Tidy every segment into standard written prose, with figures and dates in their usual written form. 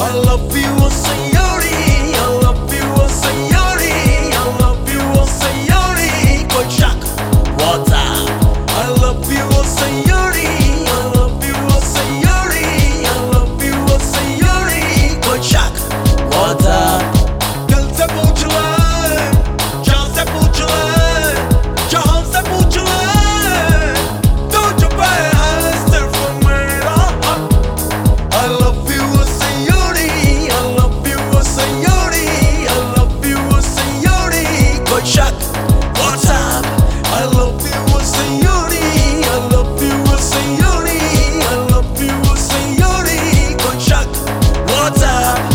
I love you, oh sayori. I love you, oh sayori. I love you, oh sayori. Koi shak, what's up? I love you, oh sayori. I love you, oh sayori. I love you, oh sayori. Koi shak, what's up? दिल से पूछ ले, जान से पूछ ले, जहां से पूछ ले, तुझ पे है सिर्फ मेरा हक। I love you, oh sayori. I love you, oh sayori. I love you, oh sayori. Koi shak, what's up? I love you, oh sayori. I love you, oh sayori. I love you, oh sayori. Koi shak, what's up?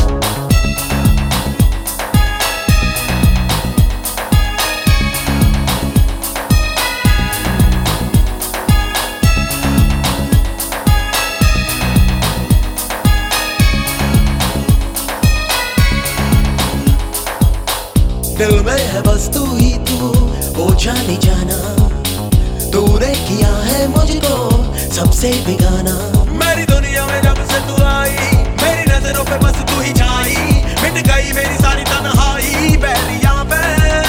दिल में है बस तू ही तू, वो जाने जाना। तूने किया है मुझको सबसे बेगाना। मेरी दुनिया में जब से तू आई, मेरी नजरों पे बस तू ही छाई। मिट गई मेरी सारी तन्हाई, बैरिया पे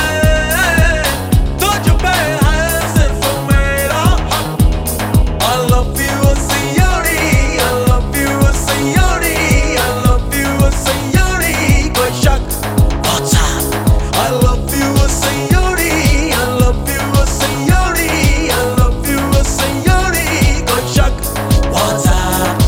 तुझ पे है सिर्फ मेरा हक। I love you, oh sayori. I love you, oh sayori. I love you, oh sayori. Koi shak, what's up? I love you, oh sayori. I love you, oh sayori. I love you, oh sayori. Koi shak, what's up?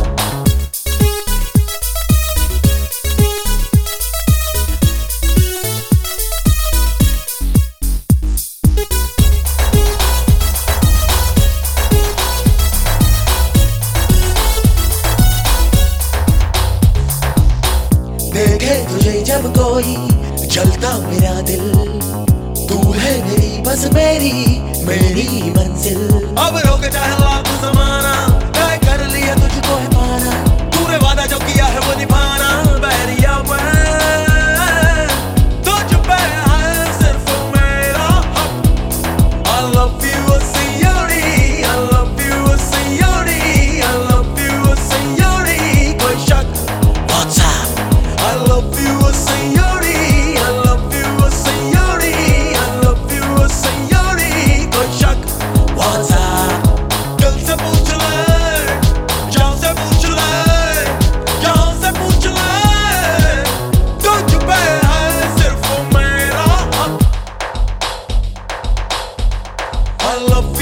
देखे तुझे जब कोई जलता मेरा दिल, तू है मेरी बस मेरी मंजिल। अब रोक चाहे लाख ज़माना, तय कर लिया तुझको है पाना। तूने वादा जो किया है वो निभाना। बैरिया पे तुझ पे है सिर्फ मेरा हक। I love you, oh sayori. I love you, oh sayori. I love you, oh sayori. Koi shak, what's up? I love you, oh sayori. I love you, oh sayori. I love you, oh sayori. Koi shak, what's up? दिल से पूछ ले, जान से पूछ ले, जहां से पूछ ले, तुझ पे है सिर्फ मेरा हक। I love